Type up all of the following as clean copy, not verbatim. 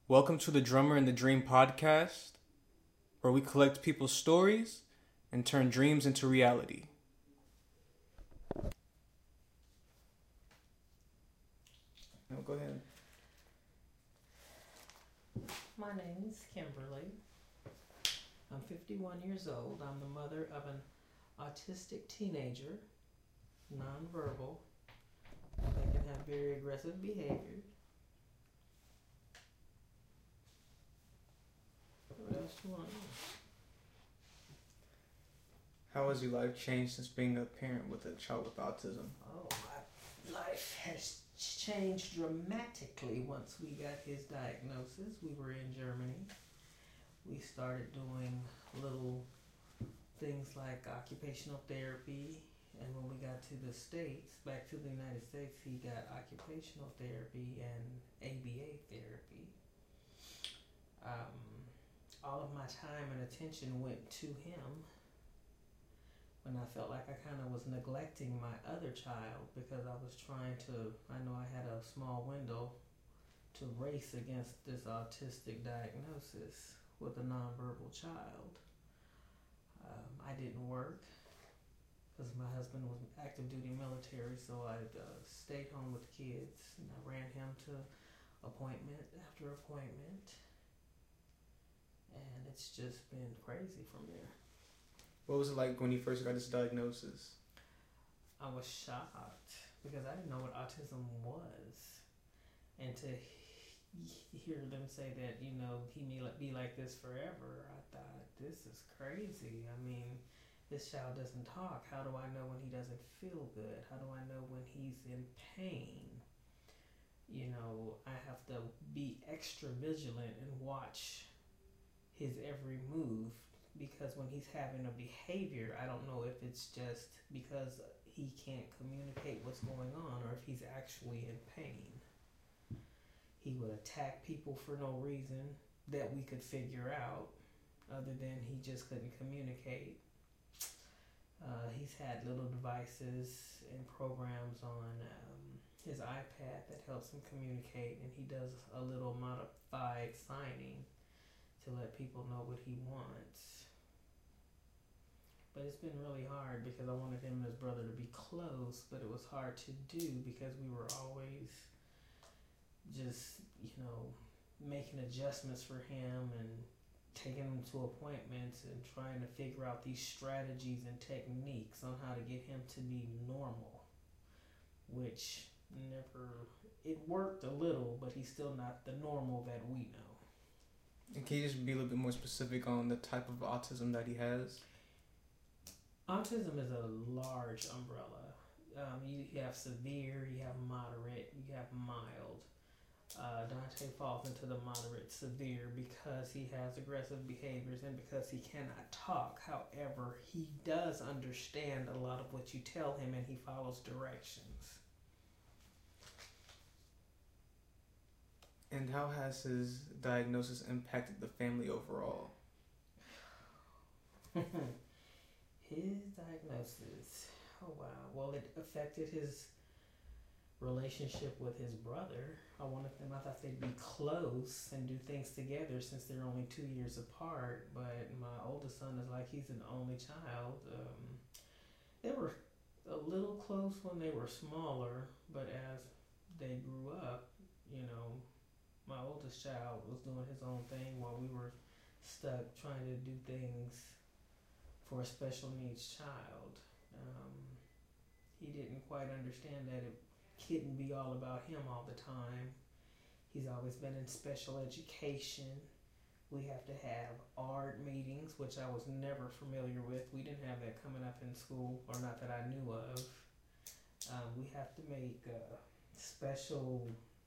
Welcome to the Drummer and the Dream podcast, where we collect people's stories and turn dreams into reality. No, go ahead. My name is Kimberly. I'm 51 years old. I'm the mother of an autistic teenager, nonverbal. They can have very aggressive behavior. What else do you want to know? How has your life changed since being a parent with a child with autism? Oh, my life has changed dramatically once we got his diagnosis. We were in Germany. We started doing little things like occupational therapy. And when we got to the States, back to the United States, he got occupational therapy and ABA therapy. All of my time and attention went to him when I felt like I kind of was neglecting my other child because I was trying to, I know I had a small window to race against this autistic diagnosis with a nonverbal child. I didn't work because my husband was active duty military, so I stayed home with the kids and I ran him to appointment after appointment. And it's just been crazy from there. What was it like when you first got this diagnosis? I was shocked because I didn't know what autism was. And to hear them say that, he may be like this forever, I thought, this is crazy. I mean, this child doesn't talk. How do I know when he doesn't feel good? How do I know when he's in pain? I have to be extra vigilant and watch his every move because when he's having a behavior, I don't know if it's just because he can't communicate what's going on or if he's actually in pain. He would attack people for no reason that we could figure out other than he just couldn't communicate. He's had little devices and programs on his iPad that helps him communicate, and he does a little modified signing to let people know what he wants. But it's been really hard because I wanted him and his brother to be close, but it was hard to do because we were always just, making adjustments for him and taking him to appointments and trying to figure out these strategies and techniques on how to get him to be normal, which it worked a little, but he's still not the normal that we know. And can you just be a little bit more specific on the type of autism that he has? Autism is a large umbrella. You have severe, you have moderate, you have mild. Dante falls into the moderate severe because he has aggressive behaviors and because he cannot talk. However, he does understand a lot of what you tell him and he follows directions. And how has his diagnosis impacted the family overall? His diagnosis, oh wow. Well, it affected his relationship with his brother. I thought they'd be close and do things together since they're only 2 years apart, but my oldest son is like he's an only child. They were a little close when they were smaller, but as they grew up, my oldest child was doing his own thing while we were stuck trying to do things for a special needs child. He didn't quite understand that it couldn't be all about him all the time. He's always been in special education. We have to have art meetings, which I was never familiar with. We didn't have that coming up in school, or not that I knew of. We have to make special,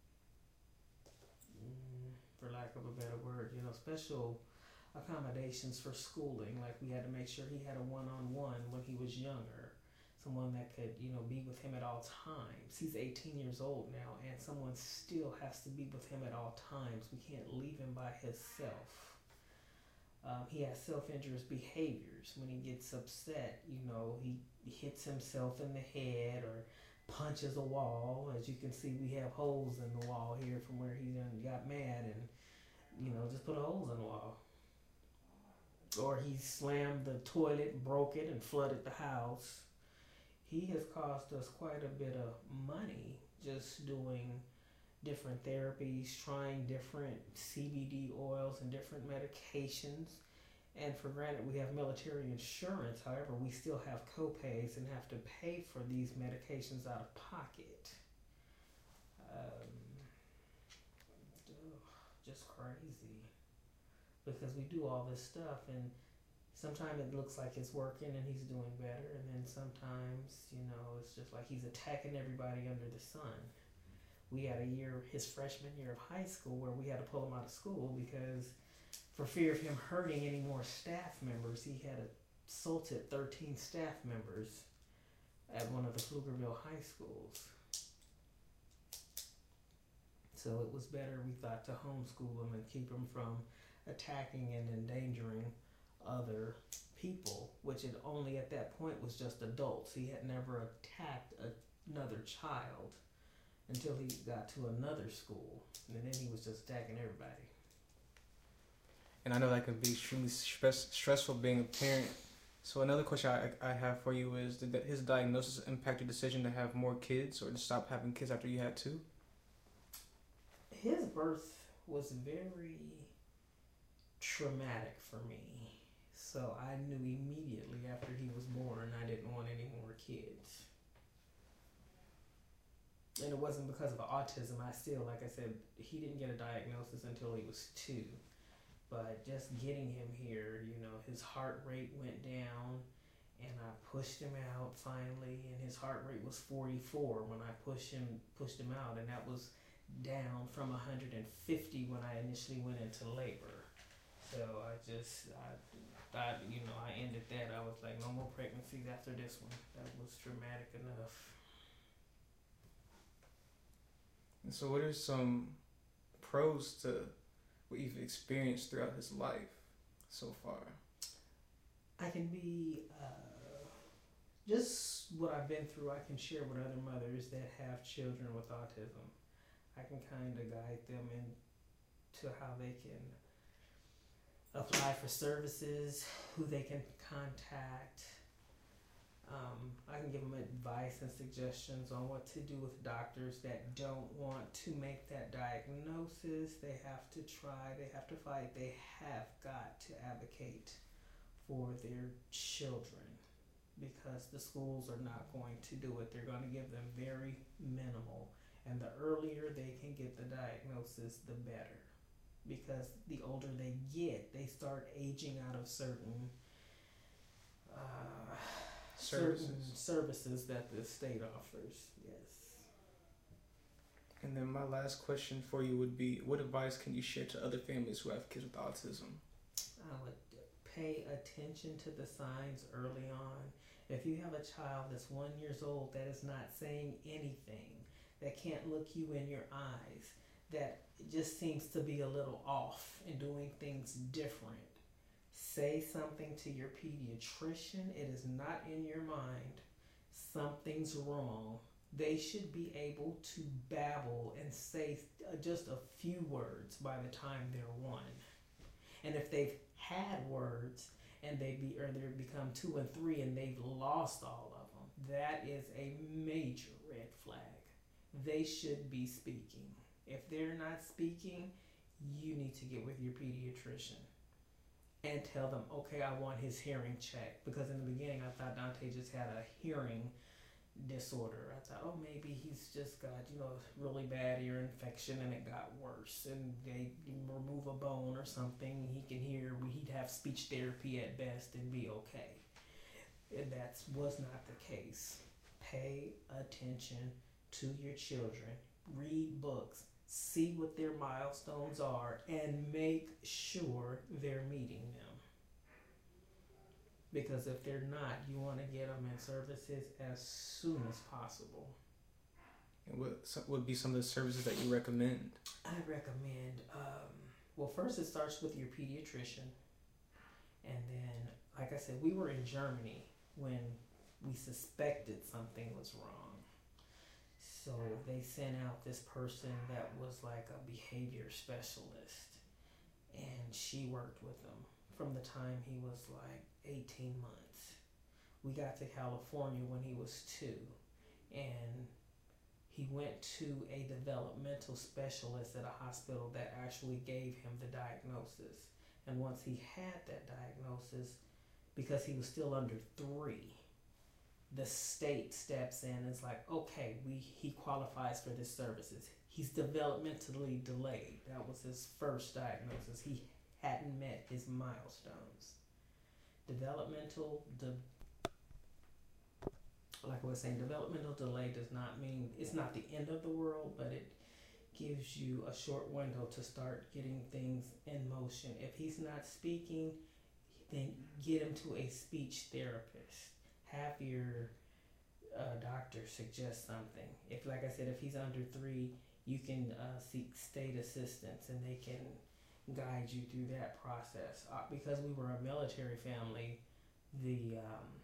for lack of a better word, special accommodations for schooling. Like we had to make sure he had a one-on-one when he was younger. Someone that could, be with him at all times. He's 18 years old now, and someone still has to be with him at all times. We can't leave him by himself. He has self-injurious behaviors. When he gets upset, he hits himself in the head or punches a wall. As you can see, we have holes in the wall here from where he got mad, and just put holes in the wall. Or he slammed the toilet, broke it, and flooded the house. He has cost us quite a bit of money just doing different therapies, trying different CBD oils and different medications. And for granted, we have military insurance. However, we still have co-pays and have to pay for these medications out of pocket. Just crazy. Because we do all this stuff, and sometimes it looks like it's working and he's doing better, and then sometimes, it's just like he's attacking everybody under the sun. We had a year, his freshman year of high school, where we had to pull him out of school because for fear of him hurting any more staff members, he had assaulted 13 staff members at one of the Pflugerville high schools. So it was better, we thought, to homeschool him and keep him from attacking and endangering other people, which it only at that point was just adults. He had never attacked another child until he got to another school, and then he was just attacking everybody. And I know that can be extremely stressful being a parent. So another question I have for you is, did his diagnosis impact your decision to have more kids or to stop having kids after you had two? His birth was very traumatic for me. So I knew immediately after he was born I didn't want any more kids. And it wasn't because of autism. I still, like I said, he didn't get a diagnosis until he was 2. But just getting him here, his heart rate went down, and I pushed him out finally, and his heart rate was 44 when I pushed him out, and that was down from 150 when I initially went into labor. So I ended that. I was like, no more pregnancies after this one. That was traumatic enough. And so what are some pros to what you've experienced throughout his life so far? I can be, just what I've been through, I can share with other mothers that have children with autism. I can kind of guide them into how they can apply for services, who they can contact. I can give them advice and suggestions on what to do with doctors that don't want to make that diagnosis. They have to try, they have to fight, they have got to advocate for their children because the schools are not going to do it. They're going to give them very minimal. And the earlier they can get the diagnosis, the better. Because the older they get, they start aging out of certain services that the state offers. Yes. And then my last question for you would be, what advice can you share to other families who have kids with autism? I would pay attention to the signs early on. If you have a child that's 1 year old that is not saying anything, that can't look you in your eyes, that just seems to be a little off and doing things different, say something to your pediatrician. It is not in your mind. Something's wrong. They should be able to babble and say just a few words by the time they're 1. And if they've had words and they become 2 and 3 and they've lost all of them, that is a major red flag. They should be speaking. If they're not speaking, you need to get with your pediatrician and tell them, okay, I want his hearing checked. Because in the beginning, I thought Dante just had a hearing disorder. I thought, oh, maybe he's just got, really bad ear infection and it got worse. And they remove a bone or something. He can hear. He'd have speech therapy at best and be okay. And that was not the case. Pay attention to your children. Read books. See what their milestones are and make sure they're meeting them. Because if they're not, you want to get them in services as soon as possible. And what would be some of the services that you recommend? I recommend, first it starts with your pediatrician. And then, like I said, we were in Germany when we suspected something was wrong. So they sent out this person that was like a behavior specialist. and she worked with him from the time he was like 18 months. We got to California when he was 2, and he went to a developmental specialist at a hospital that actually gave him the diagnosis. And once he had that diagnosis, because he was still under 3, the state steps in and is like, okay, he qualifies for this services. He's developmentally delayed. That was his first diagnosis. He hadn't met his milestones. Like I was saying, developmental delay does not mean it's not the end of the world, but it gives you a short window to start getting things in motion. If he's not speaking, then get him to a speech therapist. Have your doctor suggest something. If, like I said, if he's under 3, you can seek state assistance, and they can guide you through that process. Because we were a military family, the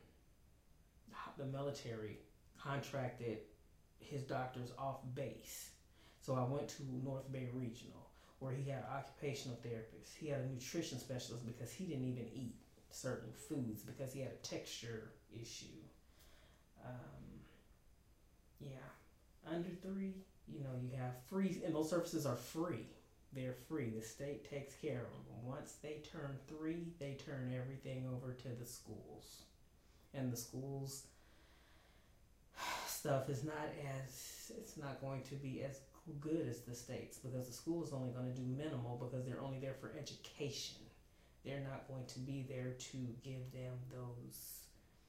military contracted his doctors off base. So I went to North Bay Regional, where he had an occupational therapist. He had a nutrition specialist because he didn't even eat certain foods because he had a texture issue. Under 3, you have free, and those services are free. They're free. The state takes care of them. Once they turn 3, they turn everything over to the schools. And the schools stuff is it's not going to be as good as the states, because the school is only going to do minimal because they're only there for education. They're not going to be there to give them those,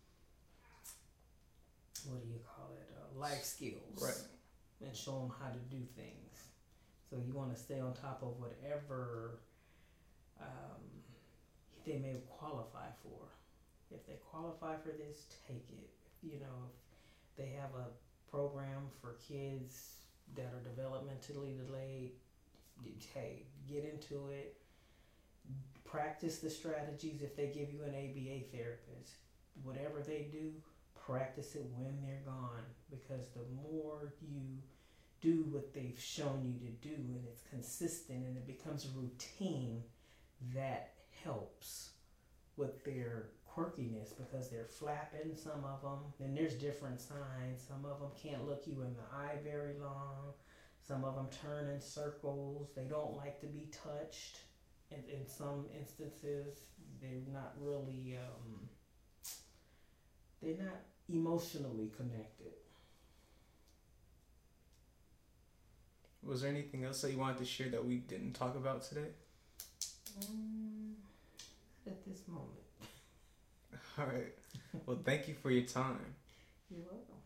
life skills. Right. And show them how to do things. So you want to stay on top of whatever they may qualify for. If they qualify for this, take it. If they have a program for kids that are developmentally delayed, hey, get into it. Practice the strategies. If they give you an ABA therapist, whatever they do, practice it when they're gone, because the more you do what they've shown you to do, and it's consistent and it becomes a routine, that helps with their quirkiness, because they're flapping, some of them, and there's different signs. Some of them can't look you in the eye very long. Some of them turn in circles. They don't like to be touched. And in some instances, they're not really, they're not emotionally connected. Was there anything else that you wanted to share that we didn't talk about today? At this moment. All right. Well, thank you for your time. You're welcome.